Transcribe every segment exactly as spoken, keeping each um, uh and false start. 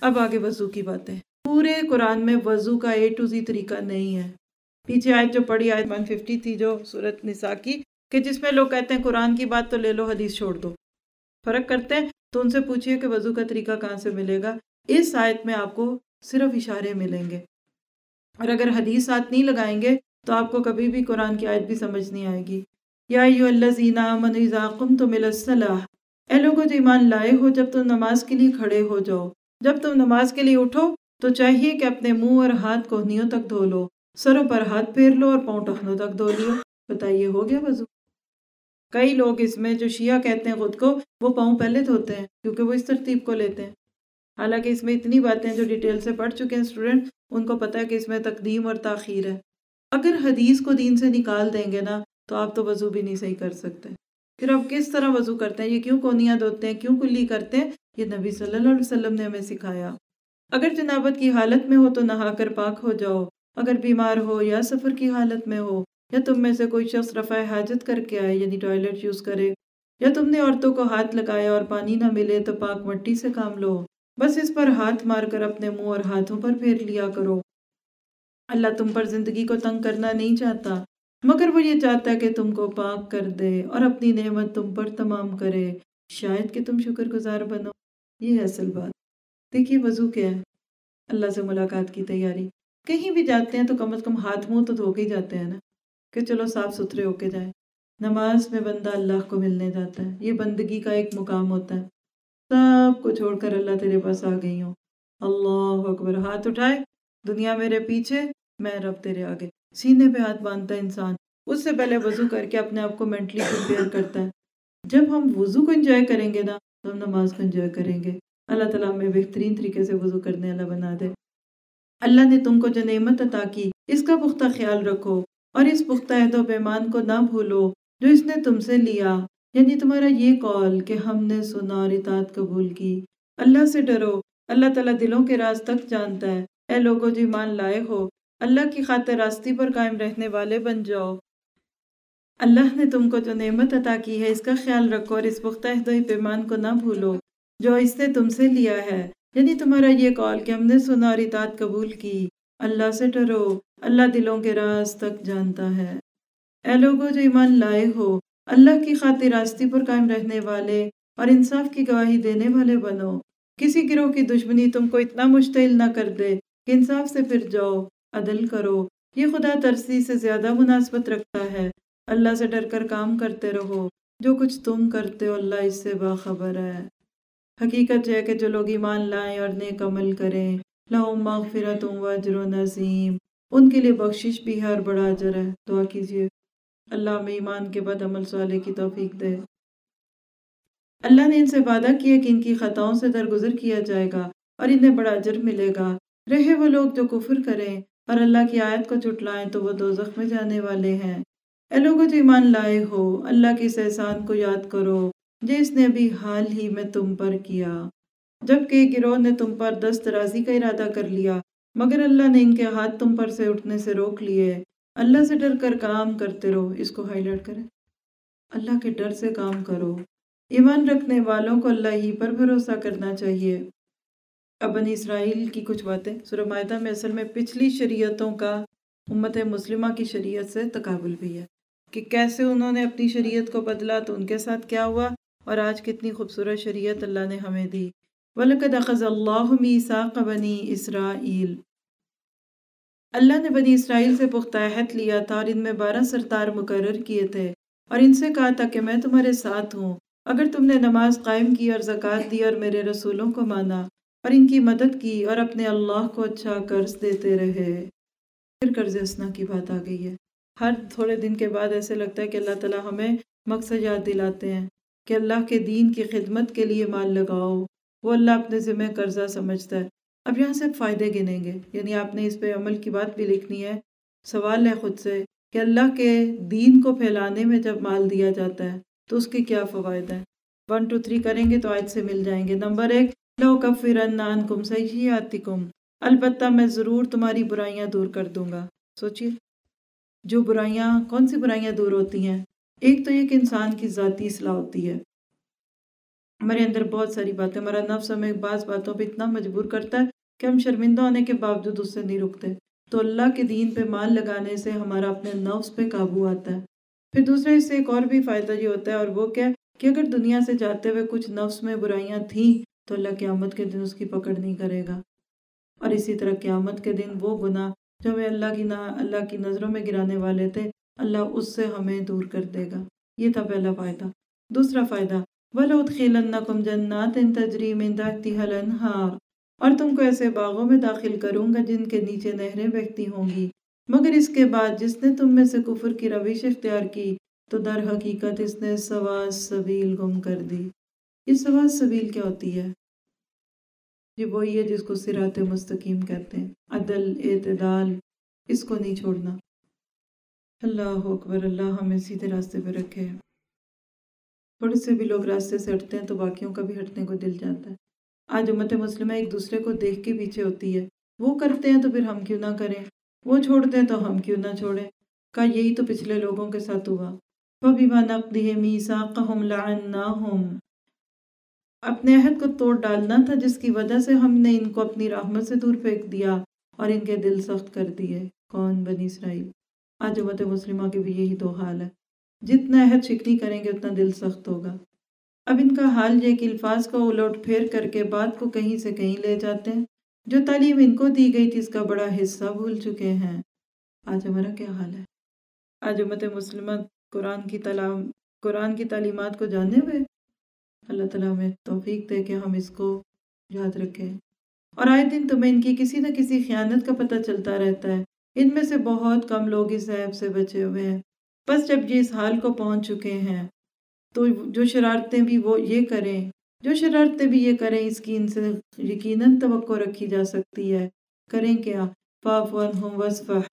اب آگے وضو کی باتیں. پورے قرآن میں وضو کا اے ٹو زی طریقہ نہیں ہے. پیچھے آیت جو پڑھی آیت ایک سو پچاس تھی جو سورۃ نساء کی، کہ جس میں لوگ کہتے ہیں قرآن کی بات تو لے لو حدیث چھوڑ دو، فرق کرتے ہیں. تو ان سے پوچھئے کہ وضو کا طریقہ کہاں سے ملے گا. اس آیت میں آپ کو صرف اشارے ملیں گے، اور اگر حدیث ساتھ نہیں لگائیں گے تو آپ کو کبھی بھی قرآن کی آیت بھی سمجھ نہیں آئے گی. یا ایھا الذین آمنوا اذا قمتم الی الصلاۃ، اے لوگو جو ایمان لائے ہو جب تم نماز کے لیے کھڑے ہو جاؤ. جب تم نماز کے لیے اٹھو تو چاہیے کہ اپنے منہ اور ہاتھ کوہنیوں تک دھو لو، سروں پر ہاتھ پھیر لو اور پاؤں ٹخنوں تک دھو لیو. بتائیے ہو گیا وضو؟ کئی لوگ اس میں جو شیعہ کہتے ہیں خود کو، وہ پاؤں پہلے دھوتے ہیں کیونکہ وہ اس ترتیب کو لیتے ہیں. حالانکہ اس میں اتنی باتیں جو ڈیٹیل سے پڑھ چکے ہیں اسٹوڈنٹ، ان کو پتہ ہے کہ اس میں تقدیم اور تاخیر ہے. اگر حدیث کو دین سے نکال دیں گے نا تو آپ تو وضو بھی نہیں صحیح کر سکتے. پھر آپ کس طرح وضو کرتے ہیں، یہ کیوں کونیاں دھوتے ہیں، کیوں کلی کرتے ہیں، یہ نبی صلی اللہ علیہ وسلم نے ہمیں سکھایا. اگر جنابت کی حالت میں ہو تو نہا کر پاک ہو جاؤ. اگر بیمار ہو یا سفر کی حالت میں ہو، یا تم میں سے کوئی شخص رفع حاجت کر کے آئے یعنی ٹوائلٹ یوز کرے، یا تم نے عورتوں کو ہاتھ لگایا اور پانی نہ ملے تو پاک مٹی سے کام لو. بس اس پر ہاتھ مار کر اپنے منہ اور ہاتھوں پر پھیر لیا کرو. اللہ تم پر زندگی کو تنگ کرنا نہیں چاہتا، مگر وہ یہ چاہتا ہے کہ تم کو پاک کر دے اور اپنی نعمت تم پر تمام کرے، شاید کہ تم شکر گزار بنو. یہ ہے اصل بات. دیکھیے وضو کیا ہے؟ اللہ سے ملاقات کی تیاری. کہیں بھی جاتے ہیں تو کم از کم ہاتھ منہ تو دھو کے ہی جاتے ہیں نا، کہ چلو صاف ستھرے ہو کے جائیں. نماز میں بندہ اللہ کو ملنے جاتا ہے، یہ بندگی کا ایک مقام ہوتا ہے. سب کو چھوڑ کر اللہ تیرے پاس آ گئی ہوں. اللہ اکبر، ہاتھ اٹھائے، دنیا میرے پیچھے، میں رب تیرے آگے. سینے پہ ہاتھ باندھتا ہے انسان. اس سے پہلے وضو کر کے اپنے آپ کو مینٹلی پریپیئر کرتا ہے. جب ہم وضو کو انجوائے کریں گے نا تو ہم نماز کو انجوائے کریں گے. اللہ تعالیٰ ہمیں بہترین طریقے سے وضو کرنے والا بنا دے. اللہ نے تم کو جو نعمت عطا کی اس کا پختہ خیال رکھو، اور اس پختہ عہد و پیمان کو نہ بھولو جو اس نے تم سے لیا، یعنی تمہارا یہ قول کہ ہم نے سنا اور اطاعت قبول کی. اللہ سے ڈرو، اللہ تعالیٰ دلوں کے راز تک جانتا ہے. اے لوگو جو ایمان لائے ہو، اللہ کی خاطر راستی پر قائم رہنے والے بن جاؤ. اللہ نے تم کو جو نعمت عطا کی ہے اس کا خیال رکھو، اور اس پختہ عہد و پیمان کو نہ بھولو جو اس نے تم سے لیا ہے، یعنی تمہارا یہ قول کہ ہم نے سنا اور اطاعت قبول کی. اللہ سے ڈرو، اللہ دلوں کے راز تک جانتا ہے. اے لوگو جو ایمان لائے ہو، اللہ کی خاطر راستی پر قائم رہنے والے اور انصاف کی گواہی دینے والے بنو. کسی گروہ کی دشمنی تم کو اتنا مشتعل نہ کر دے کہ انصاف سے پھر جاؤ. عدل کرو، یہ خدا ترسی سے زیادہ مناسبت رکھتا ہے. اللہ سے ڈر کر کام کرتے رہو، جو کچھ تم کرتے ہو اللہ اس سے باخبر ہے. حقیقت یہ ہے کہ جو لوگ ایمان لائیں اور نیک عمل کریں، لہم مغفرۃ و اجر عظیم، ان کے لیے بخشش بھی ہے اور بڑا اجر ہے. دعا کیجیے اللہ ہمیں ایمان کے بعد عمل صالح کی توفیق دے. اللہ نے ان سے وعدہ کیا کہ ان کی خطاؤں سے درگزر کیا جائے گا اور انہیں بڑا اجر ملے گا. رہے وہ لوگ جو کفر کریں اور اللہ کی آیت کو جھٹلائیں تو وہ دوزخ میں جانے والے ہیں. اے لوگو جو ایمان لائے ہو، اللہ کے اس احسان کو یاد کرو جس نے ابھی حال ہی میں تم پر کیا، جبکہ ایک گروہ نے تم پر دست درازی کا ارادہ کر لیا، مگر اللہ نے ان کے ہاتھ تم پر سے اٹھنے سے روک لیے. اللہ سے ڈر کر کام کرتے رہو. اس کو ہائی لائٹ کریں، اللہ کے ڈر سے کام کرو. ایمان رکھنے والوں کو اللہ ہی پر بھروسہ کرنا چاہیے. اب بنی اسرائیل کی کچھ باتیں. سورہ مائدہ میں اصل میں پچھلی شریعتوں کا امت مسلمہ کی شریعت سے تقابل بھی ہے کہ کیسے انہوں نے اپنی شریعت کو بدلا تو ان کے ساتھ کیا ہوا، اور آج کتنی خوبصورت شریعت اللہ نے ہمیں دی. وَلَقَدْ أَخَذَ اللَّهُ مِيثَاقَ بَنِي إِسْرَائِيلَ، اللہ نے بنی اسرائیل سے پختہ عہد لیا تھا اور ان میں بارہ سردار مقرر کیے تھے، اور ان سے کہا تھا کہ میں تمہارے ساتھ ہوں اگر تم نے نماز قائم کی اور زکوٰۃ دی اور میرے رسولوں کو مانا اور ان کی مدد کی اور اپنے اللہ کو اچھا قرض دیتے رہے. پھر قرض حسنہ کی بات آ گئی ہے. ہر تھوڑے دن کے بعد ایسے لگتا ہے کہ اللہ تعالیٰ ہمیں مقصد یاد دلاتے ہیں کہ اللہ کے دین کی خدمت کے لیے مال لگاؤ. وہ اللہ اپنے ذمہ قرضہ سمجھتا ہے. اب یہاں سے فائدے گنیں گے، یعنی آپ نے اس پہ عمل کی بات بھی لکھنی ہے. سوال ہے خود سے کہ اللہ کے دین کو پھیلانے میں جب مال دیا جاتا ہے تو اس کے کیا فوائد ہیں. ون ٹو تھری کریں گے تو آیت سے مل جائیں گے. نمبر ایک، لَأُكَفِّرَنَّ عَنْكُمْ سَيِّئَاتِكُمْ، البتہ میں ضرور تمہاری برائیاں دور کر دوں گا. سوچیے، جو برائیاں، کون سی برائیاں دور ہوتی ہیں؟ ایک تو یہ کہ انسان کی ذاتی اصلاح ہوتی ہے. ہمارے اندر بہت ساری باتیں، ہمارا نفس ہمیں بعض باتوں پہ اتنا مجبور کرتا ہے کہ ہم شرمندہ ہونے کے باوجود اس سے نہیں رکتے۔ تو اللہ کے دین پہ مان لگانے سے ہمارا اپنے نفس پہ قابو آتا ہے۔ پھر دوسرے اس سے ایک اور بھی فائدہ یہ ہوتا ہے، اور وہ کیا کہ اگر دنیا سے جاتے ہوئے کچھ نفس میں برائیاں تھیں تو اللہ قیامت کے دن اس کی پکڑ نہیں کرے گا۔ اور اسی طرح قیامت کے دن وہ گناہ جو ہمیں اللہ کی نہ اللہ کی نظروں میں گرانے والے تھے، اللہ اس سے ہمیں دور کر دے گا۔ یہ تھا پہلا فائدہ۔ دوسرا فائدہ، وَلَأُدْخِلَنَّكُمْ جَنَّاتٍ تَجْرِي مِن تَحْتِهَا الْأَنْهَارُ، اور تم کو ایسے باغوں میں داخل کروں گا جن کے نیچے نہریں بہتی ہوں گی، مگر اس کے بعد جس نے تم میں سے کفر کی روش اختیار کی تو در حقیقت اس نے سواء السبیل گم کر دی۔ یہ سواء السبیل کیا ہوتی ہے؟ یہ وہی ہے جس کو صراط مستقیم کہتے ہیں، عدل، اعتدال، اس کو نہیں چھوڑنا۔ اللہ اکبر، اللہ ہمیں سیدھے راستے پہ رکھے۔ تھوڑے سے بھی لوگ راستے سے ہٹتے ہیں تو باقیوں کا بھی ہٹنے کو دل جاتا ہے۔ آج امت مسلمہ ایک دوسرے کو دیکھ کے پیچھے ہوتی ہے، وہ کرتے ہیں تو پھر ہم کیوں نہ کریں، وہ چھوڑتے ہیں تو ہم کیوں نہ چھوڑیں۔ کا یہی تو پچھلے لوگوں کے ساتھ ہوا۔ فَبِمَا نَقْضِهِم مِيثَاقَهُمْ لَعَنَّاهُمْ، اپنے عہد کو توڑ ڈالنا تھا جس کی وجہ سے ہم نے ان کو اپنی رحمت سے دور پھینک دیا اور ان کے دل سخت کر دیے۔ کون؟ بنی اسرائیل۔ آج امت مسلمہ کے بھی یہی دو حال ہے، جتنا عہد شکنی کریں گے اتنا دل سخت ہوگا۔ اب ان کا حال یہ کہ الفاظ کو الٹ پھیر کر کے بات کو کہیں سے کہیں لے جاتے ہیں، جو تعلیم ان کو دی گئی تھی اس کا بڑا حصہ بھول چکے ہیں۔ آج ہمارا کیا حال ہے؟ آج امت مسلمہ قرآن کی تعلیم قرآن کی تعلیمات کو جانے ہوئے اللہ تعالیٰ ہمیں توفیق دے کہ ہم اس کو یاد رکھیں۔ اور آئے دن تمہیں ان کی کسی نہ کسی خیانت کا پتہ چلتا رہتا ہے، ان میں سے بہت کم لوگ اس عیب سے بچے ہوئے ہیں۔ بس جب یہ اس حال کو پہنچ چکے ہیں تو جو شرارتیں بھی وہ یہ کریں جو شرارتیں بھی یہ کریں اس کی ان سے یقیناً توقع رکھی جا سکتی ہے۔ کریں کیا؟ فَاعْفُ عَنْهُمْ وَاصْفَحْ،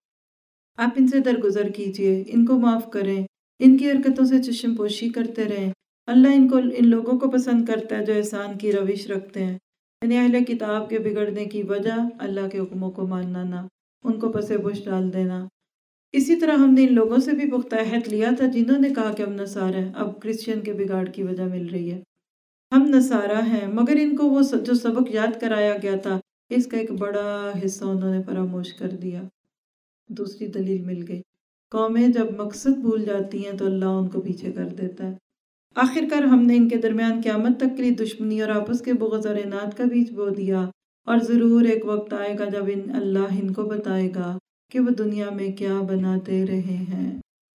آپ ان سے درگزر کیجئے، ان کو معاف کریں، ان کی حرکتوں سے چشم پوشی کرتے رہیں۔ اللہ ان کو ان لوگوں کو پسند کرتا ہے جو احسان کی روش رکھتے ہیں، یعنی اہل کتاب کے بگڑنے کی وجہ اللہ کے حکموں کو ماننا نہ، ان کو پس پش ڈال دینا۔ اسی طرح ہم نے ان لوگوں سے بھی پختہ عہد لیا تھا جنہوں نے کہا کہ ہم نصارہ ہیں، اب کرسچین کے بگاڑ کی وجہ مل رہی ہے۔ ہم نصارہ ہیں مگر ان کو وہ جو سبق یاد کرایا گیا تھا اس کا ایک بڑا حصہ انہوں نے فراموش کر دیا۔ دوسری دلیل مل گئی، قومیں جب مقصد بھول جاتی ہیں تو اللہ ان کو پیچھے کر دیتا ہے۔ آخر کار ہم نے ان کے درمیان قیامت تک کے لیے دشمنی اور آپس کے بغض اور اناد کا بیج بو دیا، اور ضرور ایک وقت آئے گا جب ان اللہ ان کو بتائے گا کہ وہ دنیا میں کیا بناتے رہے ہیں۔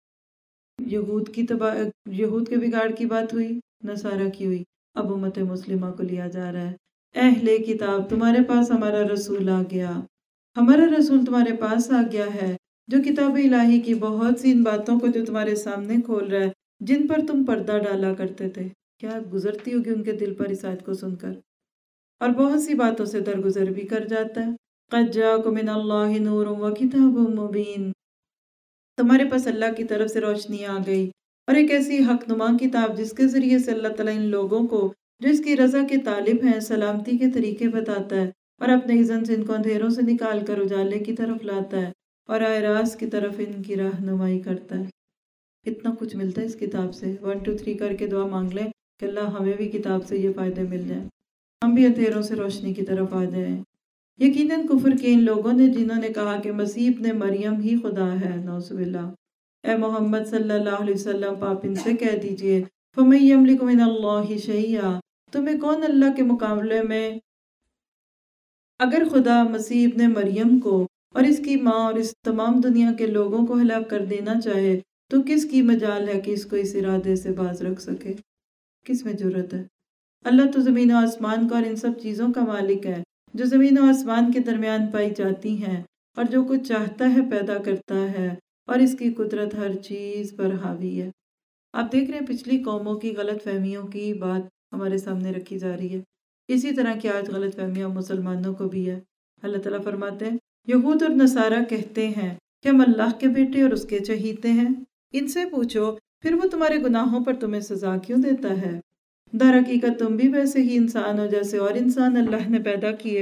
یہود کی تباہ یہود کے بگاڑ کی بات ہوئی، نصارہ کی ہوئی، اب امت مسلمہ کو لیا جا رہا ہے۔ اہل کتاب، تمہارے پاس ہمارا رسول آ گیا، ہمارا رسول تمہارے پاس آ گیا ہے جو کتاب الہی کی بہت سی ان باتوں کو جو تمہارے سامنے کھول رہا ہے جن پر تم پردہ ڈالا کرتے تھے۔ کیا گزرتی ہوگی ان کے دل پر اس آیت کو سن کر، اور بہت سی باتوں سے درگزر بھی کر جاتا ہے۔ قَدْ جَاءَكُم مِّنَ اللَّهِ نُورٌ وَكِتَابٌ مُّبِينٌ، تمہارے پاس اللہ کی طرف سے روشنی آ گئی اور ایک ایسی حق نما کتاب جس کے ذریعے سے اللہ تعالیٰ ان لوگوں کو جو اس کی رضا کے طالب ہیں سلامتی کے طریقے بتاتا ہے، اور اپنے اذن سے ان کو اندھیروں سے نکال کر اجالے کی طرف لاتا ہے اور راہ راست کی طرف ان کی رہنمائی کرتا ہے۔ اتنا کچھ ملتا ہے اس کتاب سے۔ ون ٹو تھری کر کے دعا مانگ لیں کہ اللہ ہمیں بھی کتاب سے یہ فائدے مل جائیں، ہم بھی اندھیروں سے روشنی کی طرف آ جائیں۔ یقیناً کفر کے ان لوگوں نے جنہوں نے کہا کہ مسیح ابن مریم ہی خدا ہے، نعوذ باللہ، اے محمد صلی اللہ علیہ وسلم آپ ان سے کہہ دیجئے فَمَن يَمْلِكُ مِنَ اللَّهِ شَيْئًا، تمہیں کون اللہ کے مقابلے میں، اگر خدا مسیح ابن مریم کو اور اس کی ماں اور اس تمام دنیا کے لوگوں کو ہلاک کر دینا چاہے تو کس کی مجال ہے کہ اس کو اس ارادے سے باز رکھ سکے؟ کس میں جرت ہے؟ اللہ تو زمین و آسمان کا اور ان سب چیزوں کا مالک ہے جو زمین و آسمان کے درمیان پائی جاتی ہیں، اور جو کچھ چاہتا ہے پیدا کرتا ہے، اور اس کی قدرت ہر چیز پر حاوی ہے۔ آپ دیکھ رہے ہیں پچھلی قوموں کی غلط فہمیوں کی بات ہمارے سامنے رکھی جا رہی ہے، اسی طرح کی آج غلط فہمیاں مسلمانوں کو بھی ہے۔ اللہ تعالیٰ فرماتے ہیں یہود اور نصارہ کہتے ہیں کہ ہم اللہ کے بیٹے اور اس کے چہیتے ہیں، ان سے پوچھو پھر وہ تمہارے گناہوں پر تمہیں سزا کیوں دیتا ہے؟ در حقیقت تم بھی ویسے ہی انسان ہو جیسے اور انسان اللہ نے پیدا کیے،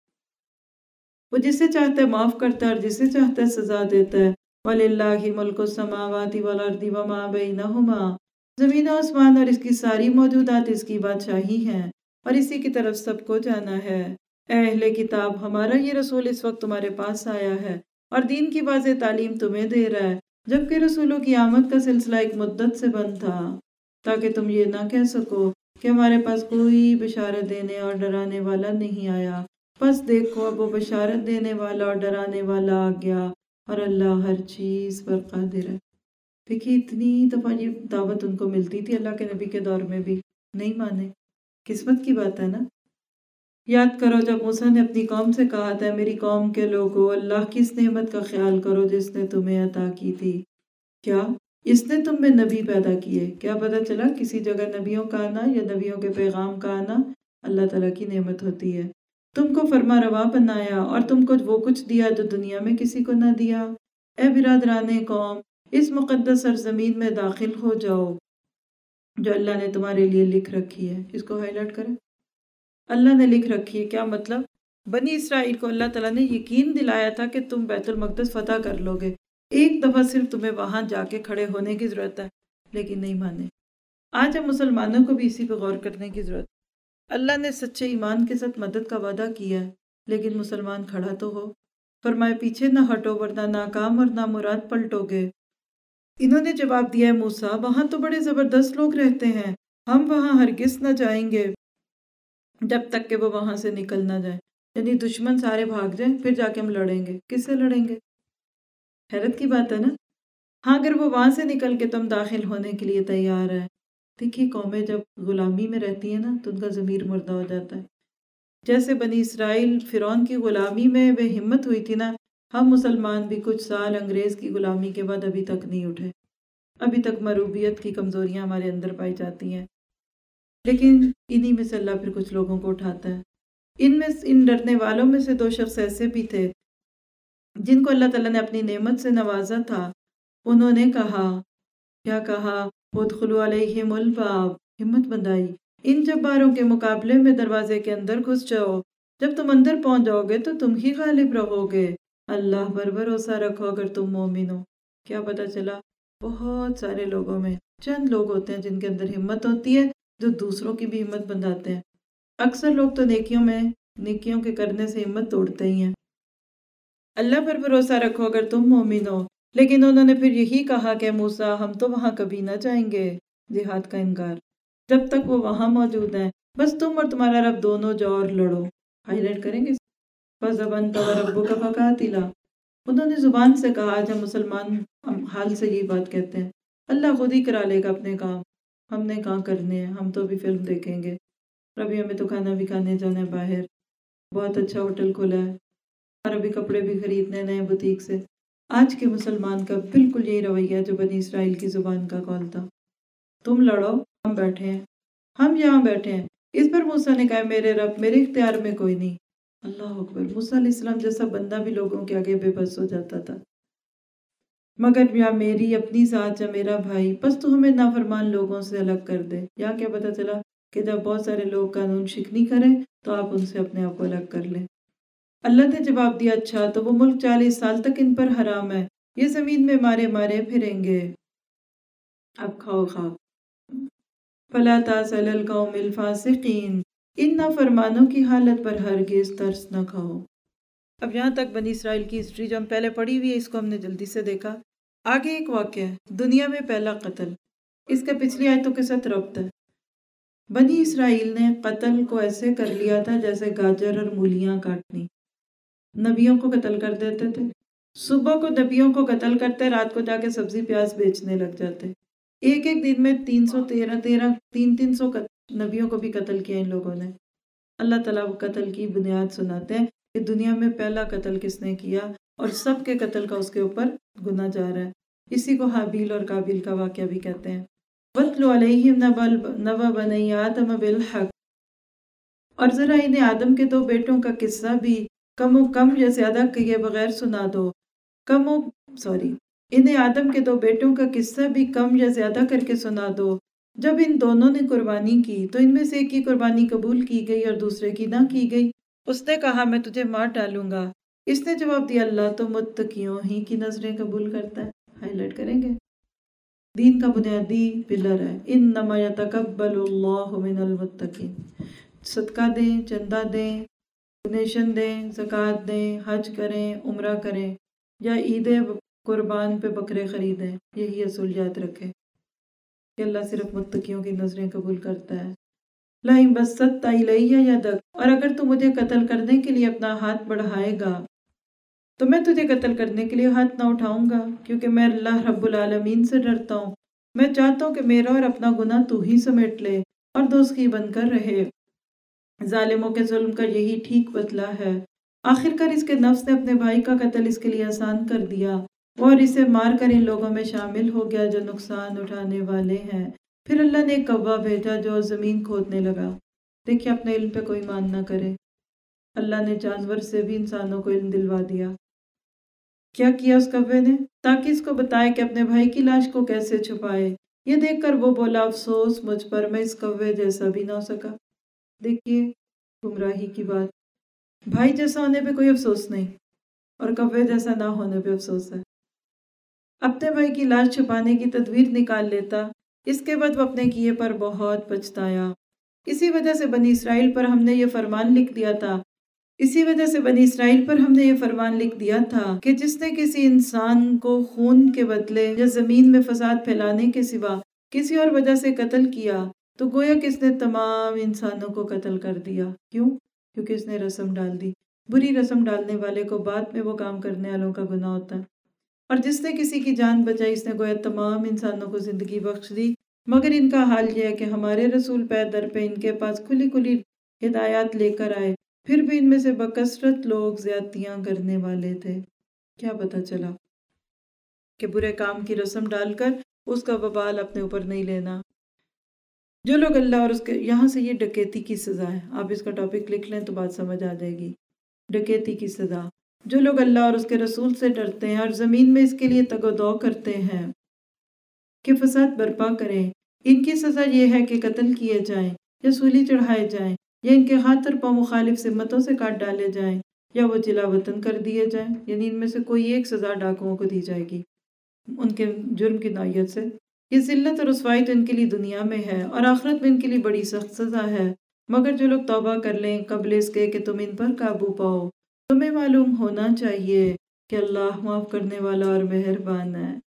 وہ جسے چاہتا ہے معاف کرتا ہے اور جسے چاہتا ہے سزا دیتا ہے۔ وَلِلَّهِ مُلْكُ السَّمَاوَاتِ وَالْأَرْضِ وَمَا بَيْنَهُمَا، زمین و آسمان اور اس کی ساری موجودات اس کی بادشاہی ہیں اور اسی کی طرف سب کو جانا ہے۔ اے اہل کتاب، ہمارا یہ رسول اس وقت تمہارے پاس آیا ہے اور دین کی واضح تعلیم تمہیں دے رہا ہے، جبکہ رسولوں کی آمد کا سلسلہ ایک مدت سے بند تھا، تاکہ تم یہ نہ کہہ سکو کہ ہمارے پاس کوئی بشارت دینے اور ڈرانے والا نہیں آیا۔ بس دیکھو، اب وہ بشارت دینے والا اور ڈرانے والا آ گیا اور اللہ ہر چیز پر قادر ہے۔ دیکھیے، اتنی دفعہ یہ دعوت ان کو ملتی تھی اللہ کے نبی کے دور میں بھی، نہیں مانے۔ قسمت کی بات ہے نا۔ یاد کرو جب موسیٰ نے اپنی قوم سے کہا تھا، میری قوم کے لوگو، اللہ کی اس نعمت کا خیال کرو جس نے تمہیں عطا کی تھی۔ کیا اس نے تم میں نبی پیدا کیے؟ کیا پتہ چلا کسی جگہ نبیوں کا آنا یا نبیوں کے پیغام کا آنا اللہ تعالیٰ کی نعمت ہوتی ہے۔ تم کو فرما روا بنایا اور تم کو وہ کچھ دیا جو دنیا میں کسی کو نہ دیا۔ اے برادران قوم، اس مقدس سرزمین میں داخل ہو جاؤ جو اللہ نے تمہارے لیے لکھ رکھی ہے۔ اس کو ہائی لائٹ کریں۔ اللہ نے لکھ رکھی ہے، کیا مطلب؟ بنی اسرائیل کو اللہ تعالیٰ نے یقین دلایا تھا کہ تم بیت المقدس فتح کر لو گے، ایک دفعہ صرف تمہیں وہاں جا کے کھڑے ہونے کی ضرورت ہے، لیکن نہیں مانے۔ آج ہم مسلمانوں کو بھی اسی پہ غور کرنے کی ضرورت۔ اللہ نے سچے ایمان کے ساتھ مدد کا وعدہ کیا ہے، لیکن مسلمان کھڑا تو ہو۔ فرمائے پیچھے نہ ہٹو ورنہ ناکام اور نامراد پلٹو گے۔ انہوں نے جواب دیا ہے موسیٰ، وہاں تو بڑے زبردست لوگ رہتے ہیں، ہم وہاں ہرگز نہ جائیں گے جب تک کہ وہ وہاں سے نکل نہ جائیں، یعنی دشمن سارے بھاگ جائیں پھر جا کے ہم لڑیں گے۔ کس سے لڑیں گے؟ حیرت کی بات ہے نا۔ ہاں، اگر وہ وہاں سے نکل کے تم داخل ہونے کے لیے تیار ہے۔ دیکھیے، قومیں جب غلامی میں رہتی ہیں نا تو ان کا ضمیر مردہ ہو جاتا ہے۔ جیسے بنی اسرائیل فرعون کی غلامی میں بے ہمت ہوئی تھی نا، ہم مسلمان بھی کچھ سال انگریز کی غلامی کے بعد ابھی تک نہیں اٹھے، ابھی تک مروبیت کی کمزوریاں ہمارے اندر پائی جاتی ہیں، لیکن انہی میں سے اللہ پھر کچھ لوگوں کو اٹھاتا ہے۔ ان میں ان ڈرنے والوں میں سے دو شخص ایسے بھی تھے جن کو اللہ تعالیٰ نے اپنی نعمت سے نوازا تھا۔ انہوں نے کہا، کیا کہا؟ ادخلوا علیہم الباب، ہمت بندائی، ان جباروں کے مقابلے میں دروازے کے اندر گھس جاؤ، جب تم اندر پہنچ جاؤ گے تو تم ہی غالب رہو گے، اللہ پر بھروسہ رکھو اگر تم مومن ہو۔ کیا پتہ چلا؟ بہت سارے لوگوں میں چند لوگ ہوتے ہیں جن کے اندر ہمت ہوتی ہے، جو دوسروں کی بھی ہمت بندھاتے ہیں۔ اکثر لوگ تو نیکیوں میں نیکیوں کے کرنے سے ہمت توڑتے ہی ہیں۔ اللہ پر بھروسہ رکھو اگر تم مومن ہو، لیکن انہوں نے پھر یہی کہا کہ موسیٰ ہم تو وہاں کبھی نہ جائیں گے، جہاد کا انکار، جب تک وہ وہاں موجود ہیں، بس تم اور تمہارا رب دونوں جاؤ اور لڑو۔ ہائی لائٹ کریں گے۔ فَذَبَنْتَ وَرَبُّكَ فَقَاتِلَا، انہوں نے زبان سے کہا، جب مسلمان حال سے یہ بات کہتے ہیں، اللہ خود ہی کرا لے گا اپنے کام، ہم نے کہاں کرنے ہیں، ہم تو ابھی فلم دیکھیں گے، ابھی ہمیں تو کھانا بھی کھانے جانا ہے باہر، بہت اچھا ہوٹل کھلا ہے اور ابھی کپڑے بھی خریدنے نئے بوتیک سے۔ آج کے مسلمان کا بالکل یہی رویہ جو بنی اسرائیل کی زبان کا قول تھا، تم لڑو، ہم بیٹھے ہیں، ہم یہاں بیٹھے ہیں۔ اس پر موسیٰ نے کہا، میرے رب، میرے اختیار میں کوئی نہیں۔ اللہ اکبر۔ موسیٰ علیہ السلام جیسا بندہ بھی لوگوں کے آگے بے بس ہو جاتا تھا، مگر یا میری اپنی ذات یا میرا بھائی، بس تو ہمیں نافرمان لوگوں سے الگ کر دے۔ یا کیا پتہ چلا کہ جب بہت سارے لوگ قانون شکنی کریں تو آپ ان سے اپنے آپ کو الگ کر لیں۔ اللہ نے جواب دیا، اچھا تو وہ ملک چالیس سال تک ان پر حرام ہے، یہ زمین میں مارے مارے پھریں گے، اب کھاؤ کھاؤ۔ فَلَا تَأْسَ عَلَى الْقَوْمِ الْفَاسِقِينَ، ان نافرمانوں کی حالت پر ہرگز ترس نہ کھاؤ۔ اب یہاں تک بنی اسرائیل کی ہسٹری جو ہم پہلے پڑھی ہوئی ہے، اس کو ہم نے جلدی سے دیکھا۔ آگے ایک واقعہ ہے، دنیا میں پہلا قتل، اس کا پچھلی آیتوں کے ساتھ ربط ہے۔ بنی اسرائیل نے قتل کو ایسے کر لیا تھا جیسے گاجر اور مولیاں کاٹنی، نبیوں کو قتل کر دیتے تھے، صبح کو نبیوں کو قتل کرتے، رات کو جا کے سبزی پیاز بیچنے لگ جاتے۔ ایک ایک دن میں تین سو تیرہ تیرہ تین تین سو نبیوں کو بھی قتل کیا ان لوگوں نے۔ اللہ تعالیٰ وہ قتل کی بنیاد سناتے ہیں کہ دنیا میں پہلا قتل کس نے کیا، اور سب کے قتل کا اس کے اوپر گناہ جا رہا ہے۔ اسی کو حابیل اور قابیل کا واقعہ بھی کہتے ہیں۔ وَاتْلُ عَلَيْهِمْ نَبَأَ بَنِي آدَمَ بِالْحَقِّ، اور ذرا انہیں آدم کے دو بیٹوں کا قصہ بھی کم و کم یا زیادہ کیے بغیر سنا دو۔ کم و سوری انہیں آدم کے دو بیٹوں کا قصہ بھی کم یا زیادہ کر کے سنا دو۔ جب ان دونوں نے قربانی کی تو ان میں سے ایک کی قربانی قبول کی گئی اور دوسرے کی نہ کی گئی۔ اس نے کہا، میں تجھے مار ڈالوں گا۔ اس نے جواب دیا، اللہ تو متقیوں ہی کی نظریں قبول کرتا ہے۔ ہائی لائٹ کریں گے۔ دین کا بنیادی پلر ہے۔ انما یتقبل اللہ من المتقین۔ صدقہ دیں، چندہ دیں، ڈونیشن دیں، زکوٰۃ دیں، حج کریں، عمرہ کریں یا عید قربان پہ بکرے خریدیں، یہی اصول یاد رکھیں کہ اللہ صرف متقیوں کی نظریں قبول کرتا ہے۔ لئن بسطت الیہ یدک، اور اگر تو مجھے قتل کرنے کے لیے اپنا ہاتھ بڑھائے گا تو میں تجھے قتل کرنے کے لیے ہاتھ نہ اٹھاؤں گا، کیونکہ میں اللہ رب العالمین سے ڈرتا ہوں۔ میں چاہتا ہوں کہ میرا اور اپنا گناہ تو ہی سمیٹ لے اور دوزخی بن کر رہے۔ ظالموں کے ظلم کا یہی ٹھیک بدلہ ہے۔ آخر کار اس کے نفس نے اپنے بھائی کا قتل اس کے لیے آسان کر دیا اور اسے مار کر ان لوگوں میں شامل ہو گیا جو نقصان اٹھانے والے ہیں۔ پھر اللہ نے ایک کوا بھیجا جو زمین کھودنے لگا۔ دیکھیں اپنے علم پہ کوئی مان نہ کرے، اللہ نے جانور سے بھی انسانوں کو علم دلوا دیا۔ کیا کیا اس کوے نے؟ تاکہ اس کو بتائے کہ اپنے بھائی کی لاش کو کیسے چھپائے۔ یہ دیکھ کر وہ بولا، افسوس مجھ پر، میں اس کوے جیسا بھی نہ ہو سکا۔ دیکھیے گمراہی کی بات، بھائی جیسا ہونے پہ کوئی افسوس نہیں اور کوے جیسا نہ ہونے پہ افسوس ہے۔ اپنے بھائی کی لاش چھپانے کی تدبیر نکال لیتا، اس کے بعد وہ اپنے کیے پر بہت پچھتایا۔ اسی وجہ سے بنی اسرائیل پر ہم نے یہ فرمان لکھ دیا تھا اسی وجہ سے بنی اسرائیل پر ہم نے یہ فرمان لکھ دیا تھا کہ جس نے کسی انسان کو خون کے بدلے یا زمین میں فساد پھیلانے کے سوا کسی اور وجہ سے قتل کیا تو گویا کہ اس نے تمام انسانوں کو قتل کر دیا۔ کیوں؟ کیونکہ اس نے رسم ڈال دی۔ بری رسم ڈالنے والے کو بعد میں وہ کام کرنے والوں کا گناہ ہوتا ہے، اور جس نے کسی کی جان بچائی اس نے گویا تمام انسانوں کو زندگی بخش دی۔ مگر ان کا حال یہ ہے کہ ہمارے رسول پے در پہ ان کے پاس کھلی کھلی ہدایات لے کر آئے، پھر بھی ان میں سے بکثرت لوگ زیادتیاں کرنے والے تھے۔ کیا پتہ چلا کہ برے کام کی رسم ڈال کر اس کا وبال اپنے اوپر نہیں لینا۔ جو لوگ اللہ اور اس کے، یہاں سے یہ ڈکیتی کی سزا ہے، آپ اس کا ٹاپک لکھ لیں تو بات سمجھ آ جائے گی۔ ڈکیتی کی سزا، جو لوگ اللہ اور اس کے رسول سے ڈرتے ہیں اور زمین میں اس کے لیے تگ و دو کرتے ہیں کہ فساد برپا کریں، ان کی سزا یہ ہے کہ قتل کیے جائیں یا سولی چڑھائے جائیں یا ان کے ہاتھ اور پاؤں مخالف سمتوں سے کاٹ ڈالے جائیں یا وہ جلا وطن کر دیے جائیں، یعنی ان میں سے کوئی ایک سزا ڈاکوؤں کو دی جائے گی ان کے جرم کی نوعیت سے۔ یہ ذلت اور رسوائی تو ان کے لیے دنیا میں ہے اور آخرت میں ان کے لیے بڑی سخت سزا ہے، مگر جو لوگ توبہ کر لیں قبل اس کے کہ تم ان پر قابو پاؤ، تمہیں معلوم ہونا چاہیے کہ اللہ معاف کرنے والا اور مہربان ہے۔